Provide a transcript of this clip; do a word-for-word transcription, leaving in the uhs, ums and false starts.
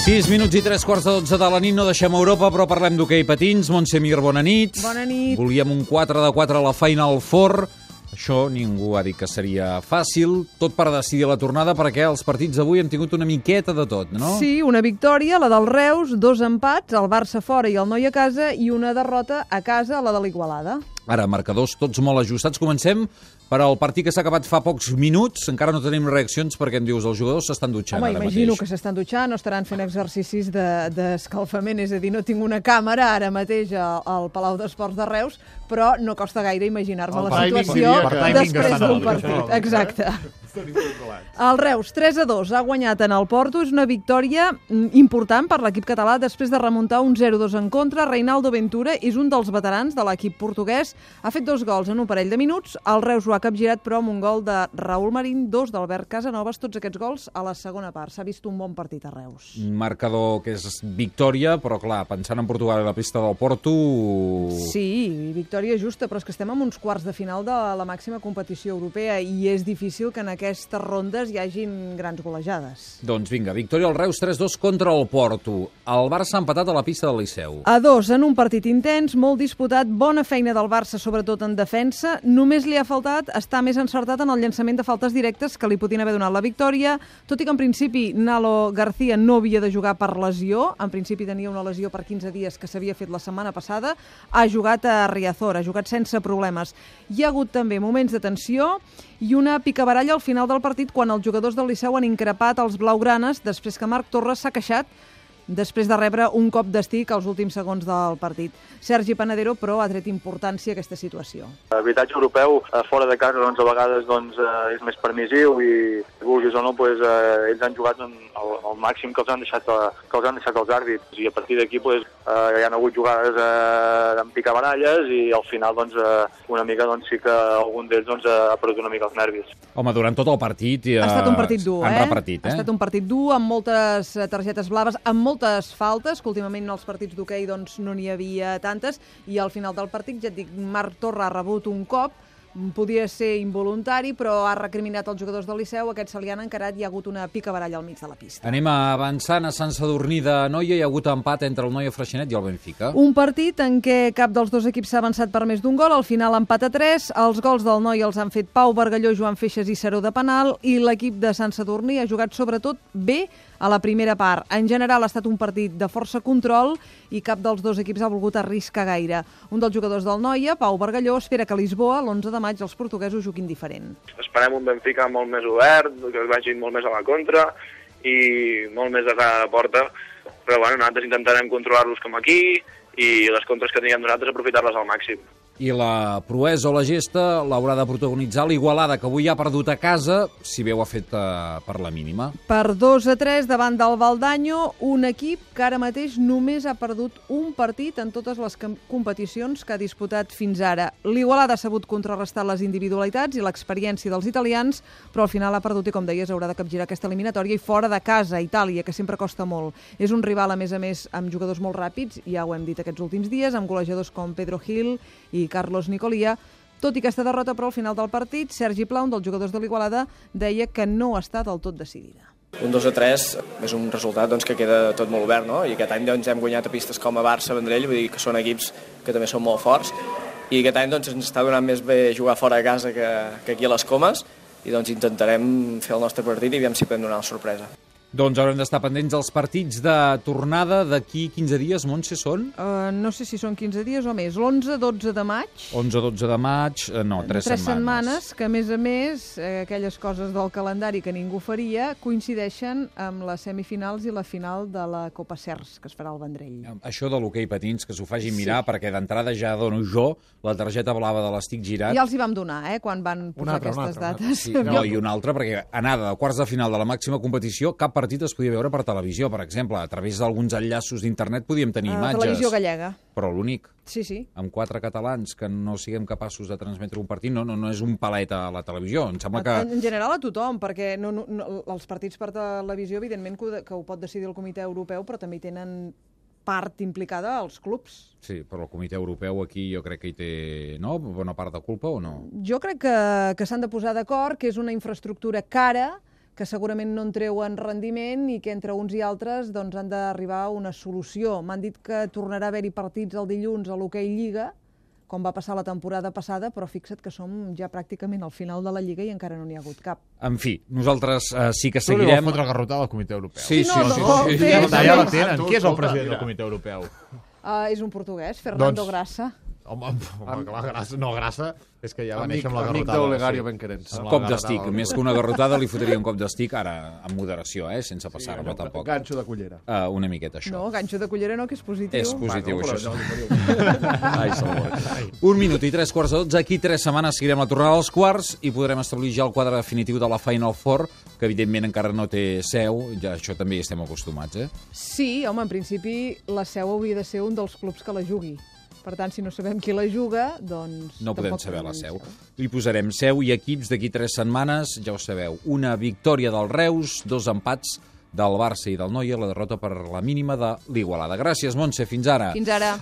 sis minuts i tres quarts de dotze de la nit, no deixem Europa, però parlem d'hoquei patins. Montse Mir, bona nit. Bona nit. Volíem un quatre de quatre a la Final Four. Això ningú ha dit que seria fàcil, tot per decidir la tornada, perquè els partits d'avui hem tingut una miqueta de tot, no? Sí, una victòria, la del Reus, dos empats, el Barça fora i el Noi a casa, i una derrota a casa, la de l'Igualada. Ara, marcadors tots molt ajustats. Comencem per al partit que s'ha acabat fa pocs minuts. Encara no tenim reaccions perquè em dius els jugadors s'estan dutxant Home, ara imagino mateix. que s'estan dutxant, no estaran fent exercicis d'escalfament, de, és a dir, no tinc una càmera ara mateix al, al Palau d'Esports de Reus, però no costa gaire imaginar-me la situació després d'un partit. Exacte. El Reus, tres a dos, ha guanyat en el Porto. És una victòria important per l'equip català després de remuntar un zero a dos en contra. Reinaldo Ventura és un dels veterans de l'equip portuguès. Ha fet dos gols en un parell de minuts. El Reus ho ha capgirat, però amb un gol de Raúl Marín, dos d'Albert Casanovas, tots aquests gols a la segona part. S'ha vist un bon partit a Reus. Un marcador que és victòria, però clar, pensant en Portugal i la pista del Porto... Sí, victòria justa, però és que estem en uns quarts de final de la màxima competició europea i és difícil que en aquestes rondes hi hagin grans golejades. Doncs vinga, victòria al Reus tres dos contra el Porto. El Barça ha empatat a la pista del Liceu. A dos, en un partit intens, molt disputat, bona feina del Barça, sobretot en defensa. Només li ha faltat estar més encertat en el llançament de faltes directes que li podien haver donat la victòria, tot i que en principi Nalo García no havia de jugar per lesió. En principi tenia una lesió per quinze dies que s'havia fet la setmana passada. Ha jugat a Riazor, ha jugat sense problemes. Hi ha hagut també moments de tensió i una picabaralla al final del partit quan els jugadors del Liceu han increpat els blaugranes després que Marc Torres s'ha queixat després de rebre un cop d'estic als últims segons del partit. Sergi Panadero, però, ha tret importància a aquesta situació. L'arbitratge europeu, fora de casa, doncs, a vegades doncs, és més permissiu i, vulguis o no, doncs, ells han jugat el, el màxim que els han deixat, que els han deixat els àrbits. I a partir d'aquí doncs, hi ha hagut jugades eh, amb picabaralles i al final doncs, una mica doncs, sí que algun d'ells doncs, ha perdut una mica els nervis. Home, durant tot el partit... Eh, ha estat un partit dur, han eh? repartit, eh? Ha estat un partit dur, amb moltes targetes blaves, amb moltes faltes, que últimament en els partits d'hoquei doncs, no n'hi havia tantes, i al final del partit, ja et dic, Marc Torres ha rebut un cop, podia ser involuntari, però ha recriminat els jugadors del Liceu, aquests se li han encarat i hi ha hagut una picabaralla al mig de la pista. Anem avançant a Sant Sadurní de Noia, hi ha hagut empat entre el Noia Freixenet i el Benfica. Un partit en què cap dels dos equips s'ha avançat per més d'un gol, al final empat a tres, els gols del Noia els han fet Pau Bargalló, Joan Feixas i Seró de penal, i l'equip de Sant Sadurní ha jugat sobretot bé a la primera part. En general ha estat un partit de força control i cap dels dos equips ha volgut arriscar gaire. Un dels jugadors del Noia, Pau Bargalló, espera que a Lisboa, l'onze de maig, els portuguesos juguin diferent. Esperem un Benfica molt més obert, que es vagin molt més a la contra i molt més de cara a la porta, però bueno, nosaltres intentarem controlar-los com aquí i les contres que tinguem nosaltres aprofitar-les al màxim. I la proesa o la gesta l'haurà de protagonitzar l'Igualada, que avui ha perdut a casa, si bé ho ha fet eh, per la mínima. Per dos a tres davant del Valdanyo, un equip que ara mateix només ha perdut un partit en totes les competicions que ha disputat fins ara. L'Igualada ha sabut contrarrestar les individualitats i l'experiència dels italians, però al final ha perdut i, com deies, haurà de capgirar aquesta eliminatòria i fora de casa, Itàlia, que sempre costa molt. És un rival, a més a més, amb jugadors molt ràpids, ja ho hem dit aquests últims dies, amb golejadors com Pedro Gil i Carlos Nicolia. Tot i aquesta derrota, però, al final del partit, Sergi Pla, un dels jugadors de l'Igualada, deia que no està del tot decidida. Un dos a tres és un resultat doncs, que queda tot molt obert, no? I aquest any doncs, hem guanyat a pistes com a Barça, Vendrell, vull dir que són equips que també són molt forts, i aquest any doncs, ens està donant més bé jugar fora de casa que, que aquí a les Comes, i doncs intentarem fer el nostre partit i aviam si podem donar la sorpresa. Doncs haurem d'estar pendents dels partits de tornada d'aquí quinze dies, Montse, són? Uh, no sé si són quinze dies o més. l'onze dotze de maig. onze dotze de maig, eh, no, tres, tres setmanes. setmanes, que a més a més, eh, aquelles coses del calendari que ningú faria, coincideixen amb les semifinals i la final de la Copa Cers, que es farà al Vendrell. Això de l'hoquei patins, que s'ho facin Sí. mirar, perquè d'entrada ja dono jo la targeta blava de l'estic girat. Ja els hi vam donar, eh, quan van posar altra, aquestes una altra, dates. Sí, no, i una altra, perquè anada a quarts de final de la màxima competició, cap partit es podia veure per televisió, per exemple. A través d'alguns enllaços d'internet podíem tenir Uh, imatges. televisió gallega. Però l'únic. Sí, sí. Amb quatre catalans que no siguem capaços de transmetre un partit, no, no, no és un palet a la televisió. Em sembla que... En general a tothom, perquè no, no, no, els partits per televisió, evidentment, que ho, que ho pot decidir el Comitè Europeu, però també hi tenen part implicada als clubs. Sí, però el Comitè Europeu aquí jo crec que hi té, no?, bona part de culpa o no? Jo crec que, que s'han de posar d'acord, que és una infraestructura cara, que segurament no en treuen rendiment i que entre uns i altres doncs, han d'arribar a una solució. M'han dit que tornarà a haver-hi partits el dilluns a l'Hoquei Lliga, com va passar la temporada passada, però fixa't que som ja pràcticament al final de la Lliga i encara no n'hi ha hagut cap. En fi, nosaltres uh, sí que Tu li seguirem... vas fotre garrotada al Comitè Europeu. Sí, sí, no, sí. no, sí, sí, sí, ja sí, la Ja la sí. tenen. Qui és el president del Comitè Europeu? Uh, és un portuguès, Fernando Doncs- Grassa. Home, home clar, grassa, no, grassa, és que ja va Amic, néixer amb la amic garrotada. d'Olegario sí. Benquerents. Amb la Cop garrotada d'estic, del- més que una garrotada li fotria un cop d'estic, ara amb moderació, eh? Sense passar-me tampoc. Ganxo de cullera. Uh, una miqueta, això. No, ganxo de cullera no, que és positiu. És positiu, Bueno, això. però sí. Ai, Salvador. Un minut i tres quarts de dotze. Aquí tres setmanes seguirem la tornada als quarts i podrem establir ja el quadre definitiu de la Final Four, que evidentment encara no té seu, ja això també hi estem acostumats, eh? Sí, home, en principi la seu hauria de ser un dels clubs que la jugui. Per tant, si no sabem qui la juga, doncs... No podem tampoc saber la tenim seu. Li posarem seu i equips d'aquí tres setmanes, ja ho sabeu. Una victòria del Reus, dos empats del Barça i del Noia, la derrota per la mínima de l'Igualada. Gràcies, Montse, fins ara. Fins ara.